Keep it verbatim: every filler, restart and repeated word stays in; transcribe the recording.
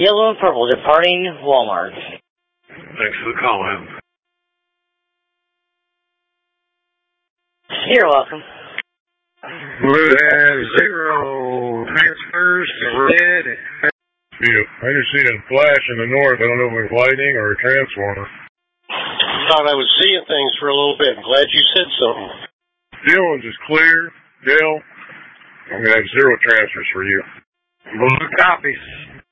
Yellow and purple departing Walmart. Thanks for the call, man. You're welcome. We have zero transfers to red. Yeah, I just seen a flash in the north. I don't know if it was lightning or a transformer. Thought I was seeing things for a little bit. I'm glad you said something. Dillon's is clear. Dale, I'm going to have zero transfers for you. Blue copies.